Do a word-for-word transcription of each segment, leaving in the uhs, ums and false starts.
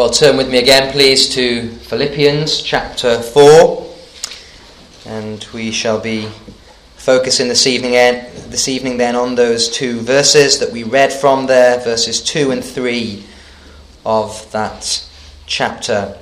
Well, turn with me again, please, to Philippians chapter four, and we shall be focusing this evening, this evening then on those two verses that we read from there, verses two and three of that chapter.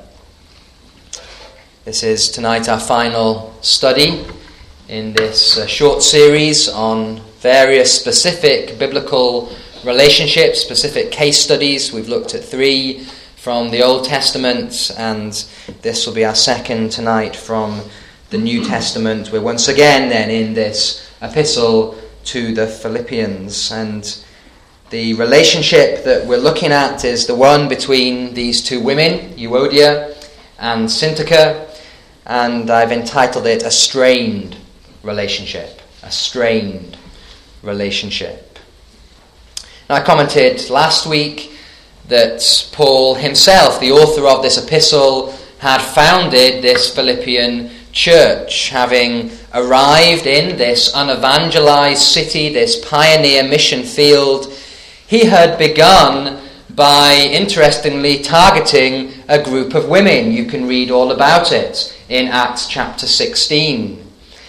This is tonight our final study in this uh, short series on various specific biblical relationships, specific case studies. We've looked at three from the Old Testament, and this will be our second tonight from the New Testament. We're once again then in this epistle to the Philippians, and the relationship that we're looking at is the one between these two women, Euodia and Syntyche, and I've entitled it A Strained Relationship. A Strained Relationship. Now, I commented last week that Paul himself, the author of this epistle, had founded this Philippian church, having arrived in this unevangelized city, this pioneer mission field. He had begun by, interestingly, targeting a group of women. You can read all about it in Acts chapter sixteen.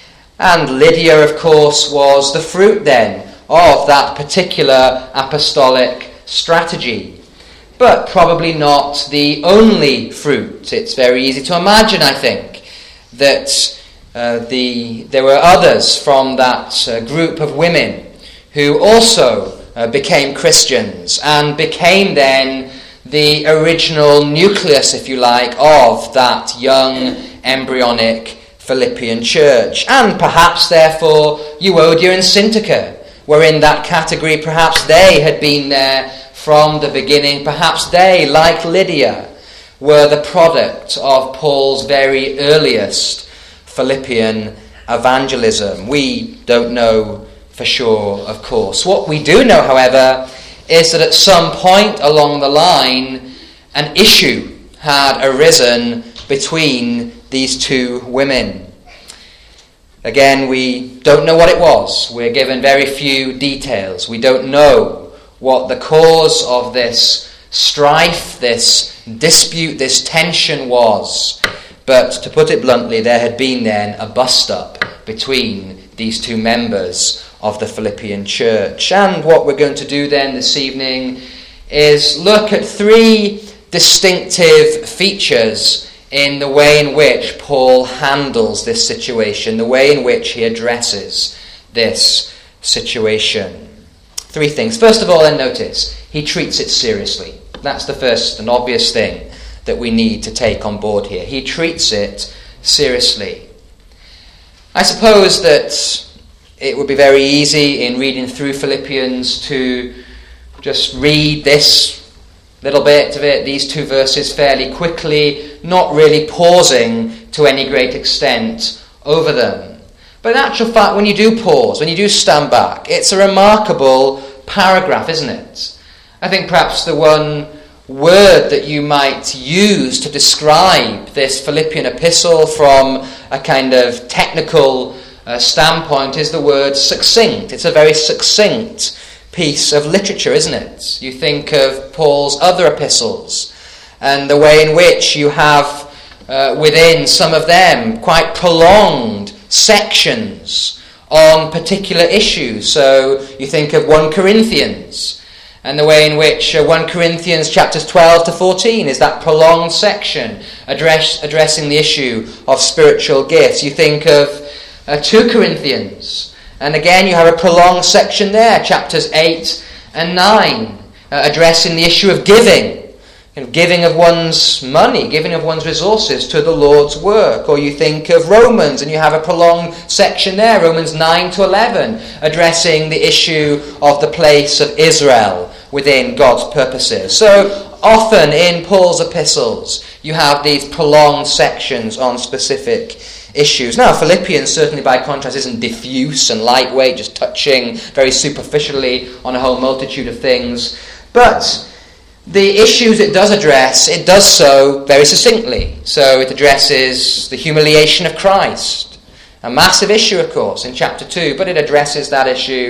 And Lydia, of course, was the fruit then of that particular apostolic strategy. But probably not the only fruit. It's very easy to imagine, I think, that uh, the there were others from that uh, group of women who also uh, became Christians and became then the original nucleus, if you like, of that young embryonic Philippian church. And perhaps, therefore, Euodia and Syntyche were in that category. Perhaps they had been there from the beginning. Perhaps they, like Lydia, were the product of Paul's very earliest Philippian evangelism. We don't know for sure, of course. What we do know, however, is that at some point along the line, an issue had arisen between these two women. Again, we don't know what it was. We're given very few details. We don't know what the cause of this strife, this dispute, this tension was. But to put it bluntly, there had been then a bust-up between these two members of the Philippian church. And what we're going to do then this evening is look at three distinctive features in the way in which Paul handles this situation, the way in which he addresses this situation. Three things. First of all, then notice, he treats it seriously. That's the first and obvious thing that we need to take on board here. He treats it seriously. I suppose that it would be very easy in reading through Philippians to just read this little bit of it, these two verses, fairly quickly, not really pausing to any great extent over them. But in actual fact, when you do pause, when you do stand back, it's a remarkable paragraph, isn't it? I think perhaps the one word that you might use to describe this Philippian epistle from a kind of technical uh, standpoint is the word succinct. It's a very succinct piece of literature, isn't it? You think of Paul's other epistles and the way in which you have uh, within some of them quite prolonged sections on particular issues. So you think of First Corinthians and the way in which uh, First Corinthians chapters twelve to fourteen is that prolonged section address, addressing the issue of spiritual gifts. You think of uh, Second Corinthians, and again you have a prolonged section there, chapters eight and nine, uh, addressing the issue of giving. Giving of one's money, giving of one's resources to the Lord's work. Or you think of Romans, and you have a prolonged section there, Romans nine to eleven, addressing the issue of the place of Israel within God's purposes. So often in Paul's epistles, you have these prolonged sections on specific issues. Now, Philippians, certainly by contrast, isn't diffuse and lightweight, just touching very superficially on a whole multitude of things. But the issues it does address, it does so very succinctly. So it addresses the humiliation of Christ, a massive issue, of course, in chapter two, but it addresses that issue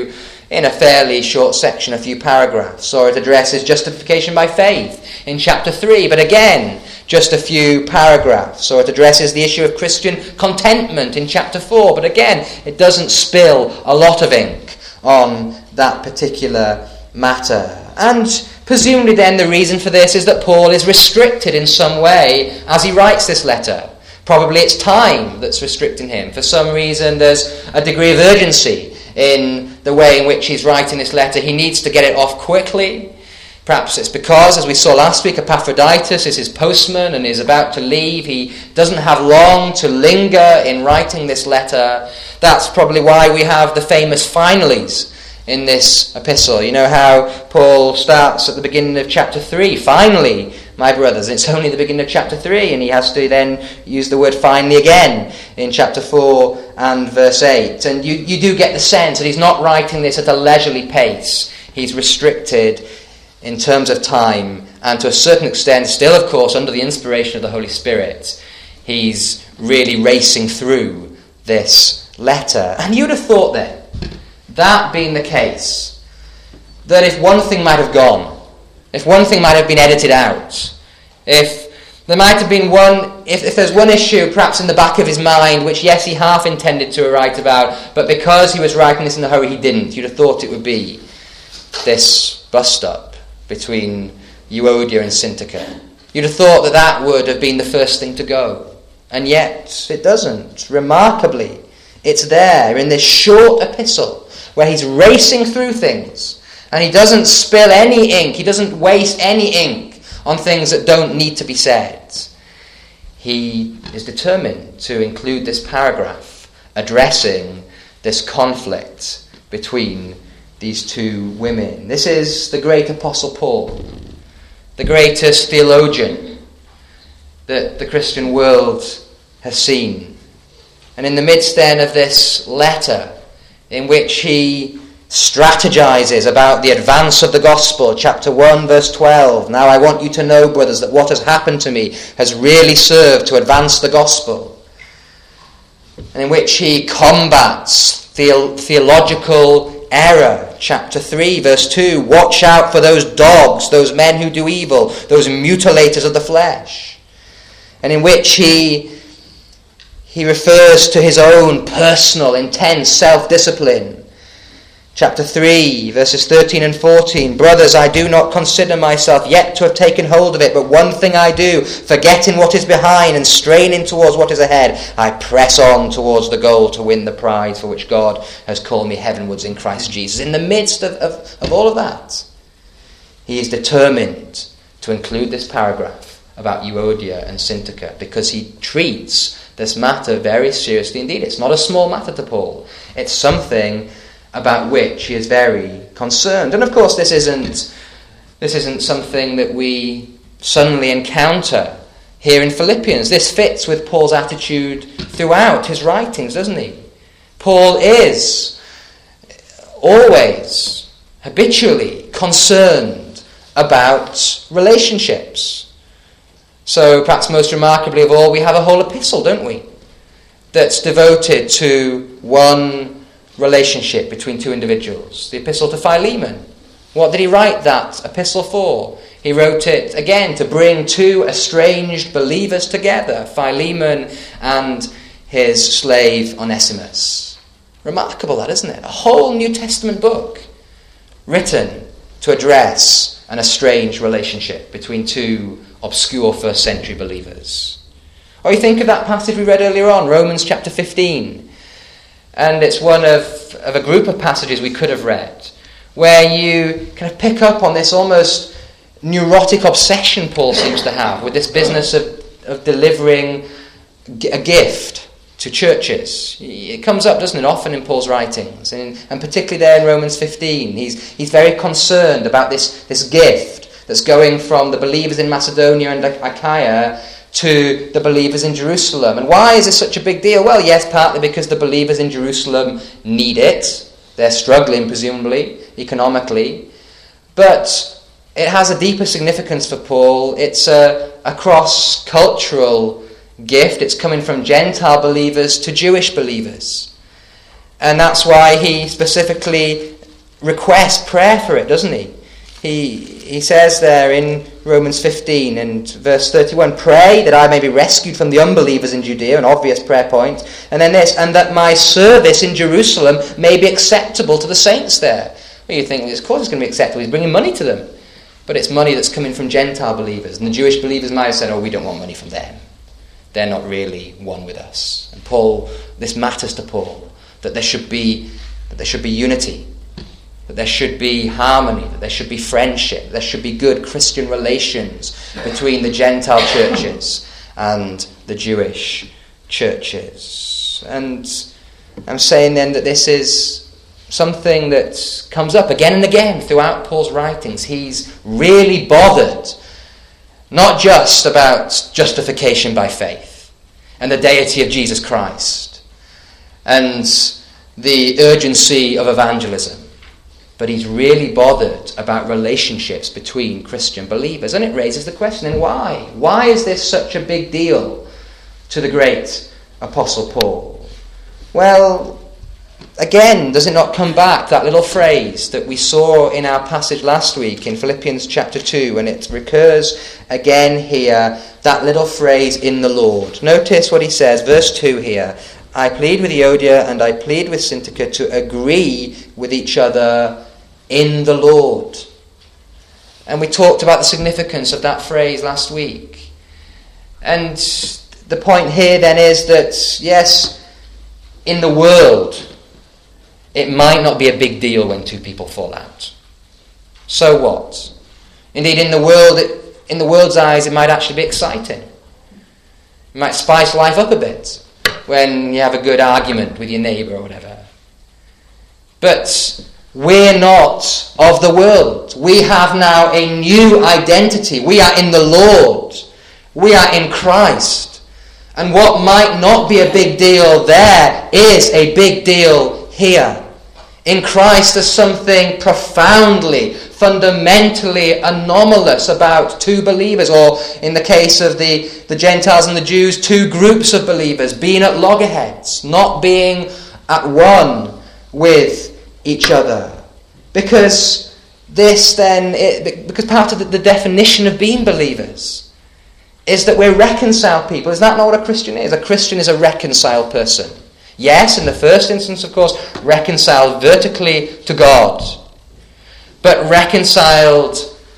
in a fairly short section, a few paragraphs. Or it addresses justification by faith in chapter three, but again, just a few paragraphs. Or it addresses the issue of Christian contentment in chapter four, but again, it doesn't spill a lot of ink on that particular matter. And presumably then the reason for this is that Paul is restricted in some way as he writes this letter. Probably it's time that's restricting him. For some reason there's a degree of urgency in the way in which he's writing this letter. He needs to get it off quickly. Perhaps it's because, as we saw last week, Epaphroditus is his postman and is about to leave. He doesn't have long to linger in writing this letter. That's probably why we have the famous finales in this epistle. You know how Paul starts at the beginning of chapter three. Finally, my brothers. It's only the beginning of chapter three, and he has to then use the word finally again in chapter four and verse eight. And you, you do get the sense that he's not writing this at a leisurely pace. He's restricted in terms of time, and to a certain extent, still of course under the inspiration of the Holy Spirit, he's really racing through this letter. And you'd have thought then, that being the case, that if one thing might have gone, if one thing might have been edited out, if there might have been one, if, if there's one issue perhaps in the back of his mind, which yes, he half intended to write about, but because he was writing this in a hurry, he didn't, you'd have thought it would be this bust-up between Euodia and Syntyche. You'd have thought that that would have been the first thing to go. And yet, it doesn't. Remarkably, it's there in this short epistle where he's racing through things, and he doesn't spill any ink, he doesn't waste any ink on things that don't need to be said. He is determined to include this paragraph addressing this conflict between these two women. This is the great Apostle Paul, the greatest theologian that the Christian world has seen. And in the midst then of this letter, in which he strategizes about the advance of the gospel, chapter one, verse twelve, now I want you to know, brothers, that what has happened to me has really served to advance the gospel. And in which he combats the- theological error, chapter three, verse two, watch out for those dogs, those men who do evil, those mutilators of the flesh. And in which he He refers to his own personal, intense self-discipline. Chapter three, verses thirteen and fourteen. Brothers, I do not consider myself yet to have taken hold of it, but one thing I do, forgetting what is behind and straining towards what is ahead, I press on towards the goal to win the prize for which God has called me heavenwards in Christ Jesus. In the midst of, of, of all of that, he is determined to include this paragraph about Euodia and Syntyche, because he treats this matter very seriously indeed. It's not a small matter to Paul. It's something about which he is very concerned. And of course this isn't this isn't something that we suddenly encounter here in Philippians. This fits with Paul's attitude throughout his writings, doesn't he? Paul is always, habitually concerned about relationships. So perhaps most remarkably of all, we have a whole epistle, don't we, that's devoted to one relationship between two individuals, the epistle to Philemon. What did he write that epistle for? He wrote it, again, to bring two estranged believers together, Philemon and his slave Onesimus. Remarkable that, isn't it? A whole New Testament book written to address an estranged relationship between two obscure first century believers. Or you think of that passage we read earlier on, Romans chapter fifteen. And it's one of, of a group of passages we could have read, where you kind of pick up on this almost neurotic obsession Paul seems to have with this business of, of delivering a gift to churches. It comes up, doesn't it, often in Paul's writings, and, and particularly there in Romans fifteen. He's he's very concerned about this, this gift that's going from the believers in Macedonia and Achaia to the believers in Jerusalem. And why is this such a big deal? Well, yes, partly because the believers in Jerusalem need it. They're struggling, presumably, economically. But it has a deeper significance for Paul. It's a, a cross-cultural gift. It's coming from Gentile believers to Jewish believers. And that's why he specifically requests prayer for it, doesn't he? He he says there in Romans fifteen and verse thirty-one, pray that I may be rescued from the unbelievers in Judea, an obvious prayer point. And then this, and that my service in Jerusalem may be acceptable to the saints there. Well, you think, of course it's going to be acceptable. He's bringing money to them. But it's money that's coming from Gentile believers. And the Jewish believers might have said, oh, we don't want money from them. They're not really one with us. And Paul, this matters to Paul, that there should be, that there should be unity, that there should be harmony, that there should be friendship, that there should be good Christian relations between the Gentile churches and the Jewish churches. And I'm saying then that this is something that comes up again and again throughout Paul's writings. He's really bothered not just about justification by faith and the deity of Jesus Christ and the urgency of evangelism, but he's really bothered about relationships between Christian believers. And it raises the question, then why? Why is this such a big deal to the great Apostle Paul? Well, again, does it not come back, that little phrase that we saw in our passage last week in Philippians chapter two, and it recurs again here, that little phrase, in the Lord. Notice what he says, verse two here, I plead with Euodia and I plead with Syntyche to agree with each other in the Lord. And we talked about the significance of that phrase last week. And the point here then is that, yes, in the world, it might not be a big deal when two people fall out. So what? Indeed, in the world, it, in the world's eyes, it might actually be exciting. It might spice life up a bit when you have a good argument with your neighbour or whatever. But we're not of the world. We have now a new identity. We are in the Lord. We are in Christ. And what might not be a big deal there is a big deal here. In Christ there's something profoundly, fundamentally anomalous about two believers, or in the case of the, the Gentiles and the Jews, two groups of believers being at loggerheads, not being at one with each other. Because this then, it, because part of the, the definition of being believers is that we're reconciled people. Is that not what a Christian is? A Christian is a reconciled person. Yes, in the first instance, of course, reconciled vertically to God. But reconciled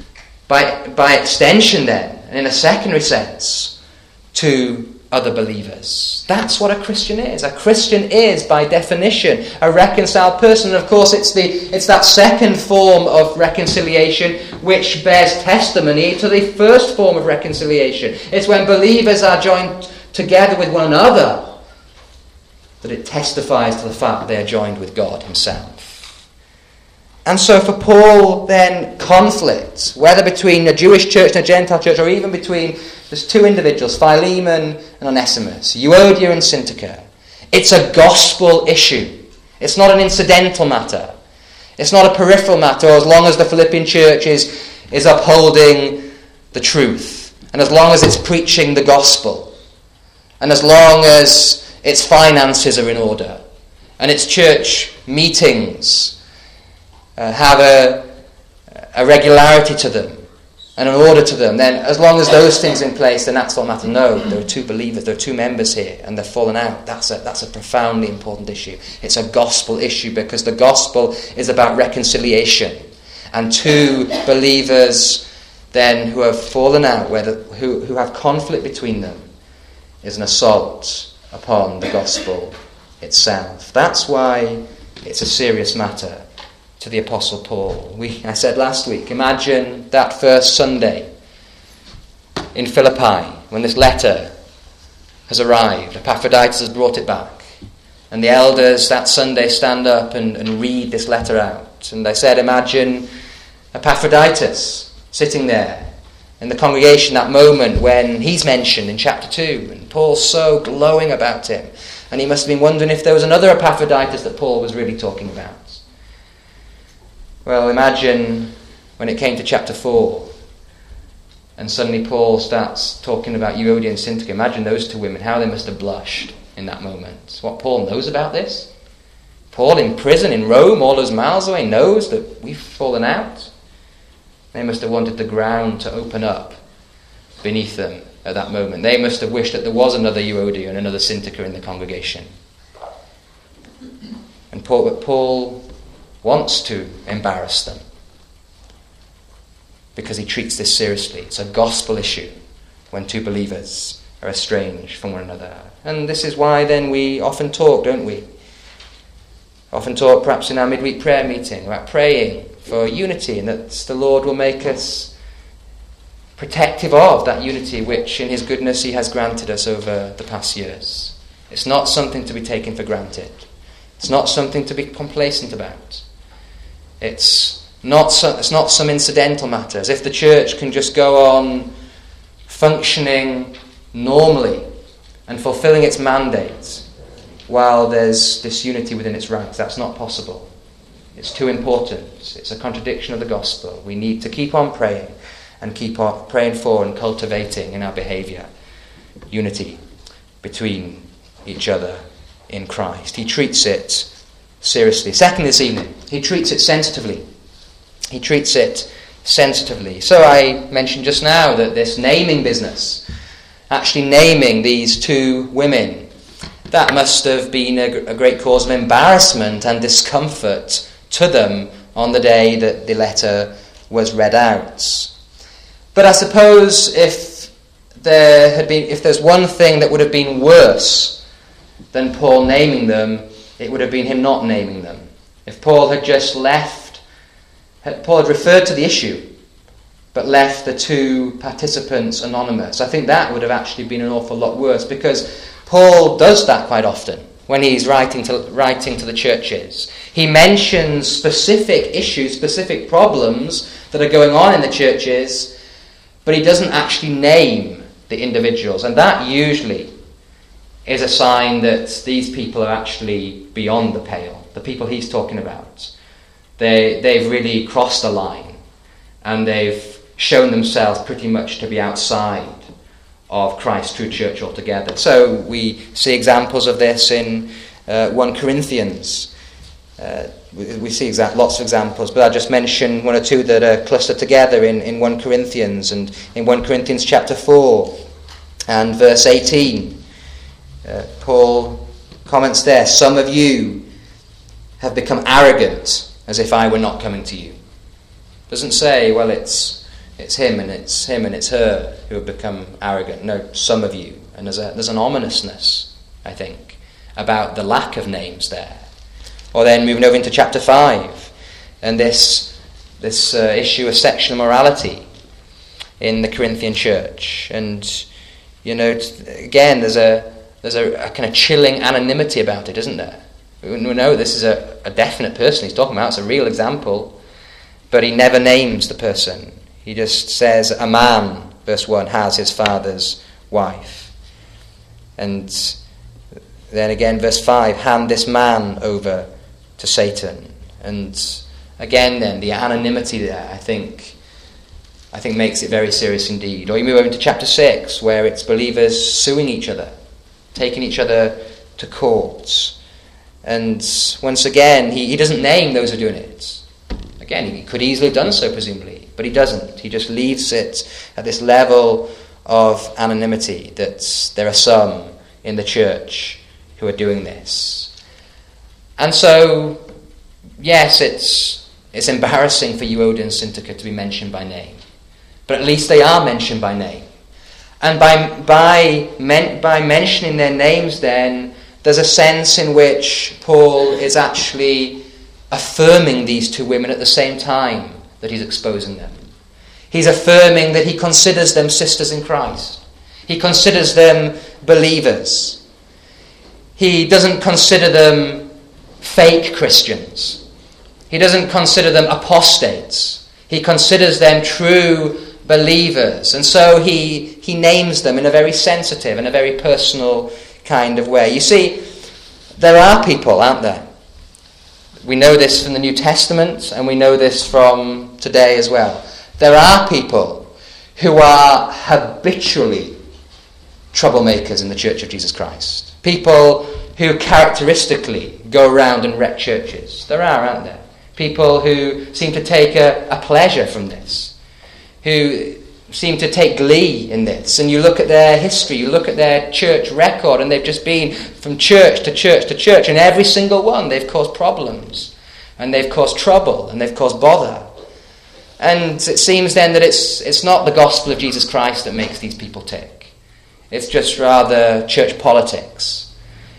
by, by extension then, and in a secondary sense, to other believers. That's what a Christian is. A Christian is, by definition, a reconciled person. And of course, it's the it's that second form of reconciliation which bears testimony to the first form of reconciliation. It's when believers are joined together with one another that it testifies to the fact that they are joined with God himself. And so for Paul, then, conflict, whether between a Jewish church and a Gentile church, or even between, there's two individuals, Philemon and Onesimus, Euodia and Syntyche, it's a gospel issue. It's not an incidental matter. It's not a peripheral matter, as long as the Philippian church is, is upholding the truth, and as long as it's preaching the gospel, and as long as its finances are in order, and its church meetings uh, have a, a regularity to them and an order to them, then as long as those things are in place, then that's what matters. No, there are two believers, there are two members here, and they're fallen out. That's a, that's a profoundly important issue. It's a gospel issue, because the gospel is about reconciliation. And two believers then who have fallen out, whether, who, who have conflict between them, is an assault upon the gospel itself. That's why it's a serious matter to the Apostle Paul. We, I said last week, imagine that first Sunday in Philippi when this letter has arrived. Epaphroditus has brought it back. And the elders that Sunday stand up and, and read this letter out. And I said, imagine Epaphroditus sitting there in the congregation, that moment when he's mentioned in chapter two, and Paul's so glowing about him, and he must have been wondering if there was another Epaphroditus that Paul was really talking about. Well, imagine when it came to chapter four, and suddenly Paul starts talking about Euodia and Syntyche. Imagine those two women, how they must have blushed in that moment. What Paul knows about this? Paul in prison in Rome, all those miles away, knows that we've fallen out. They must have wanted the ground to open up beneath them at that moment. They must have wished that there was another Euodia and another Syntyche in the congregation. And Paul, but Paul wants to embarrass them because he treats this seriously. It's a gospel issue when two believers are estranged from one another. And this is why then we often talk, don't we? Often talk perhaps in our midweek prayer meeting about praying for unity, and that the Lord will make us protective of that unity which in his goodness he has granted us over the past years. It's not something to be taken for granted. It's not something to be complacent about. It's not so, it's not some incidental matter, as if the church can just go on functioning normally and fulfilling its mandate while there's disunity within its ranks. That's not possible. It's too important. It's a contradiction of the gospel. We need to keep on praying and keep on praying for and cultivating in our behaviour unity between each other in Christ. He treats it seriously. Second, this evening, he treats it sensitively. He treats it sensitively. So I mentioned just now that this naming business, actually naming these two women, that must have been a, a great cause of embarrassment and discomfort to them on the day that the letter was read out. But I suppose if there had been, if there's one thing that would have been worse than Paul naming them, it would have been him not naming them. If Paul had just left, Paul had referred to the issue, but left the two participants anonymous, I think that would have actually been an awful lot worse, because Paul does that quite often when he's writing to writing to the churches. He mentions specific issues, specific problems that are going on in the churches, but he doesn't actually name the individuals. And that usually is a sign that these people are actually beyond the pale. The people he's talking about, they, they've really crossed the line, and they've shown themselves pretty much to be outside of Christ's true church altogether. So we see examples of this in uh, First Corinthians. Uh, we, we see exa- lots of examples, but I'll just mention one or two that are clustered together in, in First Corinthians, and in First Corinthians chapter four and verse eighteen. Uh, Paul comments there, "Some of you have become arrogant, as if I were not coming to you." Doesn't say, well, it's it's him and it's him and it's her who have become arrogant. No, some of you. And there's a, there's an ominousness, I think, about the lack of names there. Or then moving over into chapter five, and this this uh, issue of sexual immorality in the Corinthian church. And, you know, again, there's a there's a, a kind of chilling anonymity about it, isn't there? We know this is a, a definite person he's talking about. It's a real example. But he never names the person. He just says, a man, verse one, has his father's wife. And then again, verse five, hand this man over to Satan. And again then, the anonymity there, I think, I think makes it very serious indeed. Or you move over to chapter six, where it's believers suing each other, taking each other to court. And once again, he, he doesn't name those who are doing it. Again, he could easily have done so, presumably, but he doesn't. He just leaves it at this level of anonymity, that there are some in the church who are doing this. And so, yes, it's it's embarrassing for Euodia and Syntyche to be mentioned by name, but at least they are mentioned by name. And by by men, by mentioning their names, then there's a sense in which Paul is actually affirming these two women at the same time that he's exposing them. He's affirming that he considers them sisters in Christ. He considers them believers. He doesn't consider them fake Christians. He doesn't consider them apostates. He considers them true believers. And so he, he names them in a very sensitive and a very personal kind of way. You see, there are people, aren't there? We know this from the New Testament, and we know this from today as well. There are people who are habitually troublemakers in the Church of Jesus Christ. People who characteristically go around and wreck churches. There are, aren't there? People who seem to take a, a pleasure from this, who seem to take glee in this. And you look at their history, you look at their church record, and they've just been from church to church to church, and every single one they've caused problems, and they've caused trouble, and they've caused bother. And it seems then that it's it's not the gospel of Jesus Christ that makes these people tick. It's just rather church politics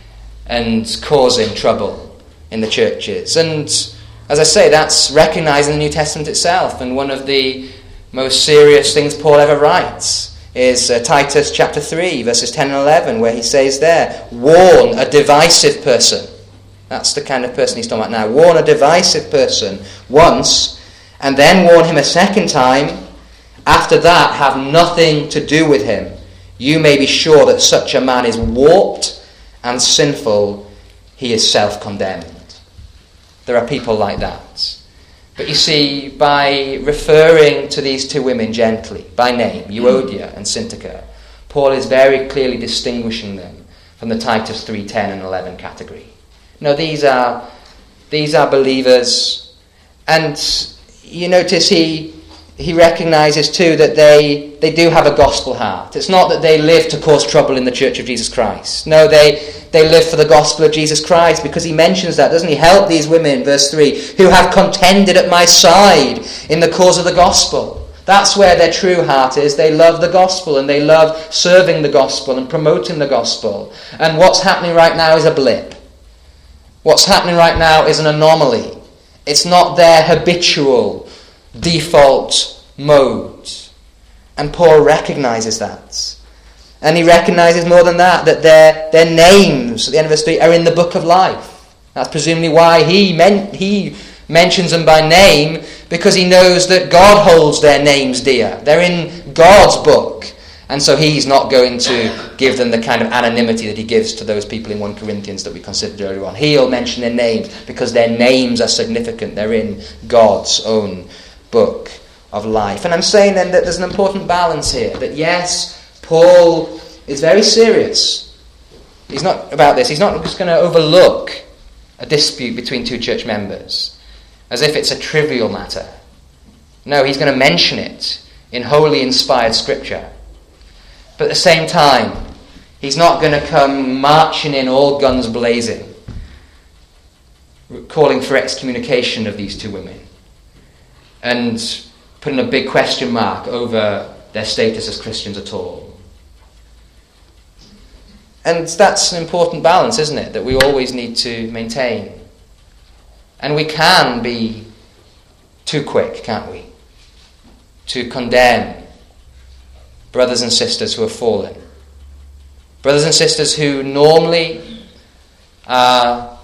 and causing trouble in the churches. And as I say, that's recognised in the New Testament itself. And one of the most serious things Paul ever writes is uh, Titus chapter three, verses ten and eleven, where he says there, warn a divisive person. That's the kind of person he's talking about now. Warn a divisive person once, and then warn him a second time. After that, have nothing to do with him. You may be sure that such a man is warped and sinful. He is self-condemned. There are people like that. But you see, by referring to these two women gently, by name, Euodia and Syntyche, Paul is very clearly distinguishing them from the Titus three, ten and eleven category. No, these are these are believers, and you notice he he recognises too that they they do have a gospel heart. It's not that they live to cause trouble in the Church of Jesus Christ. No, they they live for the gospel of Jesus Christ, because he mentions that, doesn't he? Help these women, verse three, who have contended at my side in the cause of the gospel. That's where their true heart is. They love the gospel, and they love serving the gospel and promoting the gospel. And what's happening right now is a blip. What's happening right now is an anomaly. It's not their habitual default mode. And Paul recognises that. And he recognises more than that, that their their names, at the end of verse three, are in the book of life. That's presumably why he meant he mentions them by name, because he knows that God holds their names dear. They're in God's book. And so he's not going to give them the kind of anonymity that he gives to those people in First Corinthians that we considered earlier on. He'll mention their names because their names are significant. They're in God's own book of life. And I'm saying then that there's an important balance here. That yes, Paul is very serious. He's not about this. He's not just going to overlook a dispute between two church members as if it's a trivial matter. No, he's going to mention it in wholly inspired scripture. But at the same time, he's not going to come marching in all guns blazing, calling for excommunication of these two women and putting a big question mark over their status as Christians at all. And that's an important balance, isn't it, that we always need to maintain. And we can be too quick, can't we, to condemn brothers and sisters who have fallen. Brothers and sisters who normally are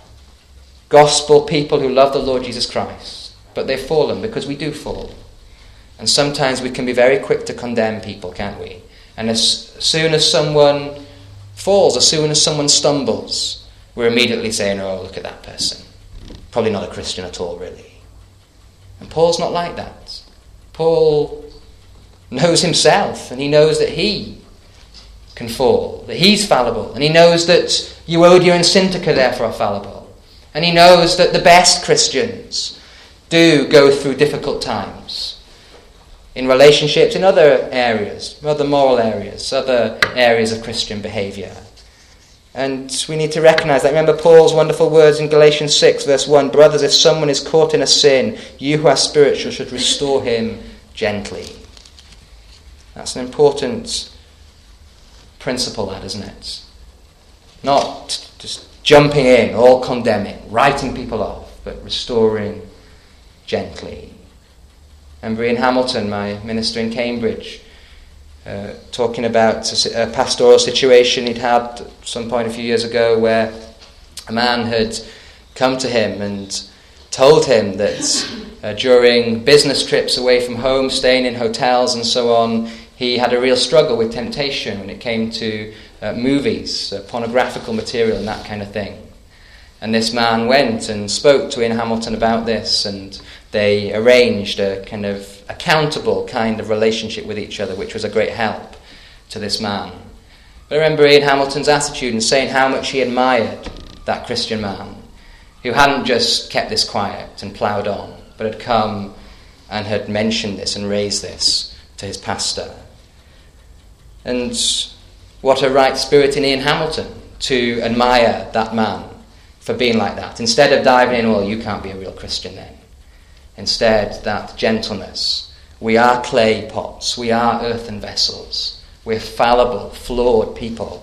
gospel people who love the Lord Jesus Christ, but they've fallen because we do fall. And sometimes we can be very quick to condemn people, can't we? And as soon as someone falls, as soon as someone stumbles, we're immediately saying, oh, look at that person. Probably not a Christian at all, really. And Paul's not like that. Paul knows himself, and he knows that he can fall, that he's fallible, and he knows that Euodia and Syntyche therefore are fallible, and he knows that the best Christians do go through difficult times in relationships, in other areas, other moral areas, other areas of Christian behaviour. And we need to recognise that. Remember Paul's wonderful words in Galatians six verse one, brothers, if someone is caught in a sin, you who are spiritual should restore him gently. That's an important principle, that, isn't it? Not just jumping in, all condemning, writing people off, but restoring gently. Remember Ian Hamilton, my minister in Cambridge, uh, talking about a, a pastoral situation he'd had at some point a few years ago where a man had come to him and told him that uh, during business trips away from home, staying in hotels and so on, he had a real struggle with temptation when it came to uh, movies, uh, pornographical material and that kind of thing. And this man went and spoke to Ian Hamilton about this, and they arranged a kind of accountable kind of relationship with each other, which was a great help to this man. But I remember Ian Hamilton's attitude and saying how much he admired that Christian man who hadn't just kept this quiet and ploughed on, but had come and had mentioned this and raised this to his pastor. And what a right spirit in Ian Hamilton to admire that man for being like that. Instead of diving in, well, you can't be a real Christian then. Instead, that gentleness. We are clay pots. We are earthen vessels. We're fallible, flawed people.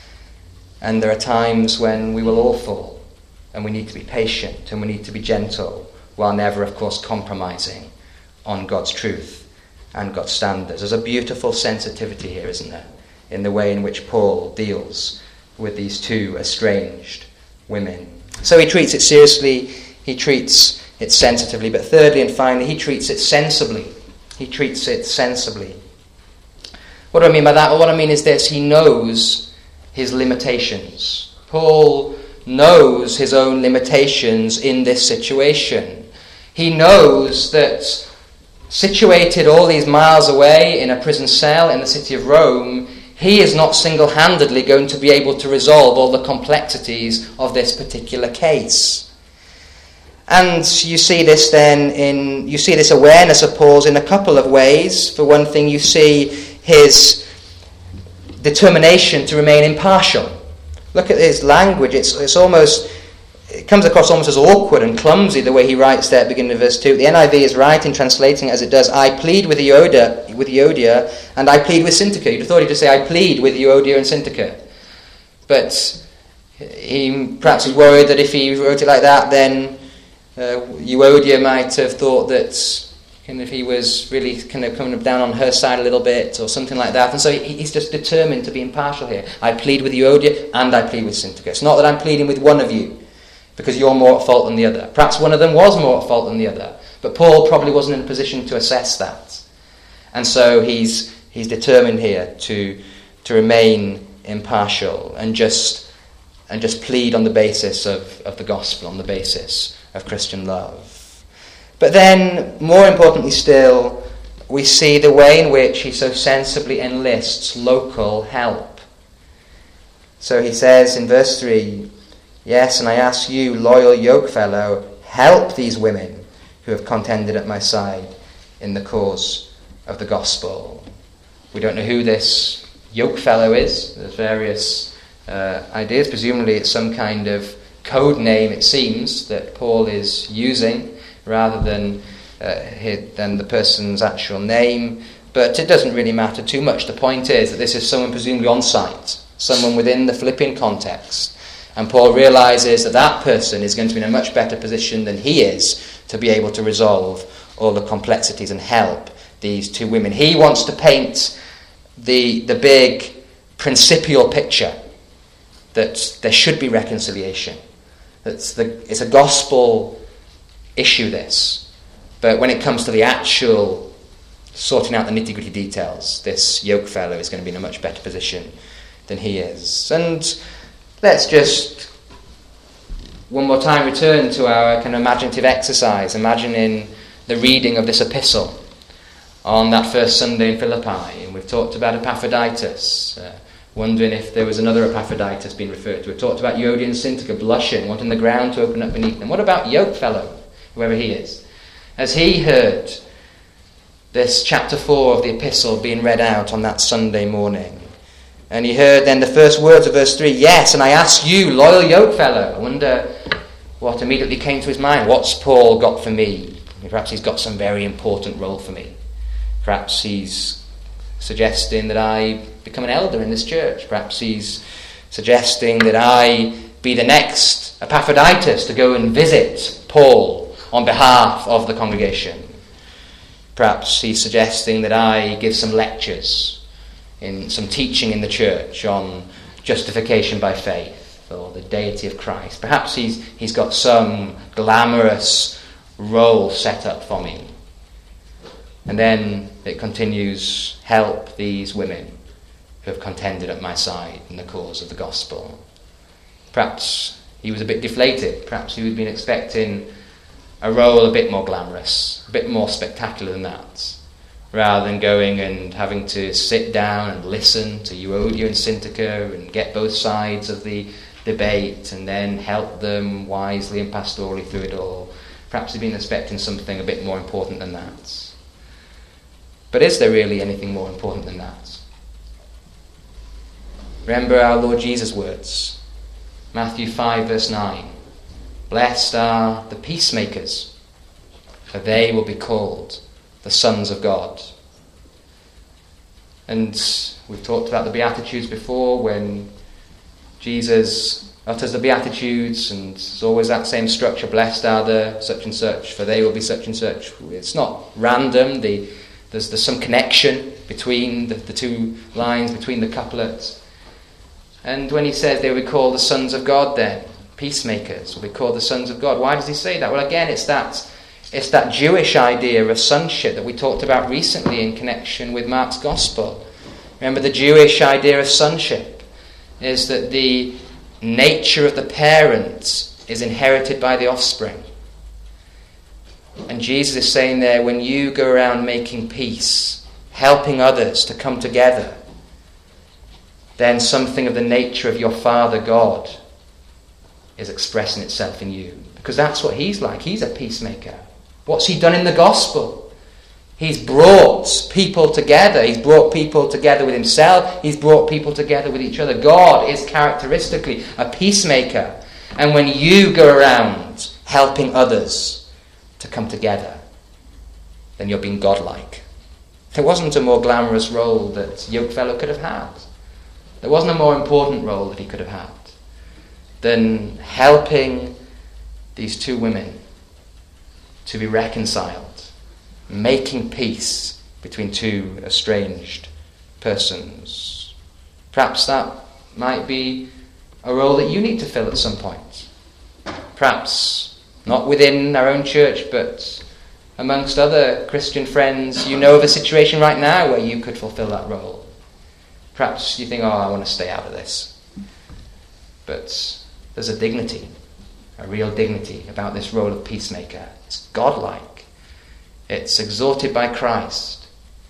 And there are times when we will all fall. And we need to be patient and we need to be gentle, while never, of course, compromising on God's truth and God's standards. There's a beautiful sensitivity here, isn't there, in the way in which Paul deals with these two estranged women. So he treats it seriously, he treats it sensitively, but thirdly and finally, he treats it sensibly. He treats it sensibly. What do I mean by that? Well, what I mean is this: he knows his limitations. Paul knows his own limitations in this situation. He knows that situated all these miles away in a prison cell in the city of Rome, he is not single-handedly going to be able to resolve all the complexities of this particular case. And you see this then in, you see this awareness of Paul's in a couple of ways. For one thing, you see his determination to remain impartial. Look at his language. It's, it's almost, it comes across almost as awkward and clumsy the way he writes there at the beginning of verse two. The N I V is right in translating it as it does. I plead with Euodia, with Euodia and I plead with Syntyche. You'd have thought he'd just say, I plead with Euodia and Syntyche. But he perhaps is worried that if he wrote it like that, then uh, Euodia might have thought that kind of he was really kind of coming down on her side a little bit or something like that. And so he, he's just determined to be impartial here. I plead with Euodia and I plead with Syntyche. It's not that I'm pleading with one of you because you're more at fault than the other. Perhaps one of them was more at fault than the other. But Paul probably wasn't in a position to assess that. And so he's he's determined here to to remain impartial and just and just plead on the basis of, of the gospel, on the basis of Christian love. But then, more importantly still, we see the way in which he so sensibly enlists local help. So he says in verse three, yes, and I ask you, loyal yokefellow, help these women who have contended at my side in the cause of the gospel. We don't know who this yokefellow is. There's various uh, ideas. Presumably it's some kind of code name, it seems, that Paul is using, rather than uh, his, than the person's actual name. But it doesn't really matter too much. The point is that this is someone presumably on site, someone within the Philippian context. And Paul realizes that that person is going to be in a much better position than he is to be able to resolve all the complexities and help these two women. He wants to paint the, the big principial picture that there should be reconciliation. That's the, it's a gospel issue, this. But when it comes to the actual sorting out the nitty-gritty details, this yokefellow is going to be in a much better position than he is. And let's just one more time return to our kind of imaginative exercise, imagining the reading of this epistle on that first Sunday in Philippi. And we've talked about Epaphroditus, uh, wondering if there was another Epaphroditus being referred to. We've talked about Euodia and Syntyche blushing, wanting the ground to open up beneath them. What about yokefellow, whoever he is? As he heard this chapter four of the epistle being read out on that Sunday morning, and he heard then the first words of verse three, yes, and I ask you, loyal yokefellow. I wonder what immediately came to his mind. What's Paul got for me? Perhaps he's got some very important role for me. Perhaps he's suggesting that I become an elder in this church. Perhaps he's suggesting that I be the next Epaphroditus to go and visit Paul on behalf of the congregation. Perhaps he's suggesting that I give some lectures, in some teaching in the church on justification by faith or the deity of Christ. Perhaps he's he's got some glamorous role set up for me. And then it continues, help these women who have contended at my side in the cause of the gospel. Perhaps he was a bit deflated. Perhaps he had been expecting a role a bit more glamorous, a bit more spectacular than that. rather than going and having to sit down and listen to Euodia and Syntyche and get both sides of the debate and then help them wisely and pastorally through it all. Perhaps they've been expecting something a bit more important than that. But is there really anything more important than that? Remember our Lord Jesus' words. Matthew five verse nine. Blessed are the peacemakers, for they will be called the sons of God. And we've talked about the Beatitudes before, when Jesus utters the Beatitudes, and there's always that same structure. Blessed are the such and such, for they will be such and such. It's not random. The, there's, there's some connection between the, the two lines, between the couplets. And when he says they will be called the sons of God, then peacemakers will be called the sons of God. Why does he say that? Well, again, it's that it's that Jewish idea of sonship that we talked about recently in connection with Mark's Gospel. Remember, the Jewish idea of sonship is that the nature of the parent is inherited by the offspring. And Jesus is saying there, when you go around making peace, helping others to come together, then something of the nature of your Father God is expressing itself in you. Because that's what he's like. He's a peacemaker. What's he done in the gospel? He's brought people together. He's brought people together with himself. He's brought people together with each other. God is characteristically a peacemaker. And when you go around helping others to come together, then you're being godlike. There wasn't a more glamorous role that Yokefellow could have had. There wasn't a more important role that he could have had than helping these two women to be reconciled, making peace between two estranged persons. Perhaps that might be a role that you need to fill at some point. Perhaps not within our own church, but amongst other Christian friends. You know of a situation right now where you could fulfill that role. Perhaps you think, oh, I want to stay out of this. But there's a dignity, a real dignity about this role of peacemaker. It's godlike. It's exalted by Christ.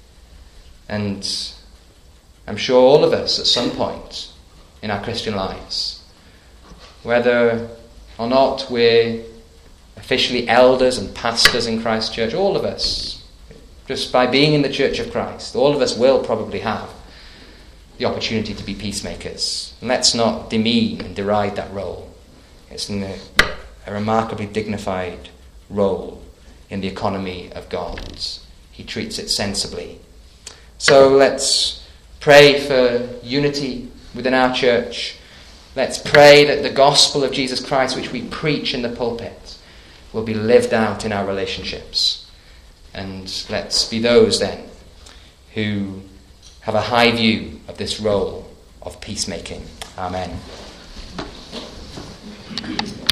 And I'm sure all of us at some point in our Christian lives, whether or not we're officially elders and pastors in Christ's church, all of us, just by being in the church of Christ, all of us will probably have the opportunity to be peacemakers. And let's not demean and deride that role. It's a, a remarkably dignified role in the economy of God. He treats it sensibly. So let's pray for unity within our church. Let's pray that the gospel of Jesus Christ, which we preach in the pulpit, will be lived out in our relationships. And let's be those then who have a high view of this role of peacemaking. Amen.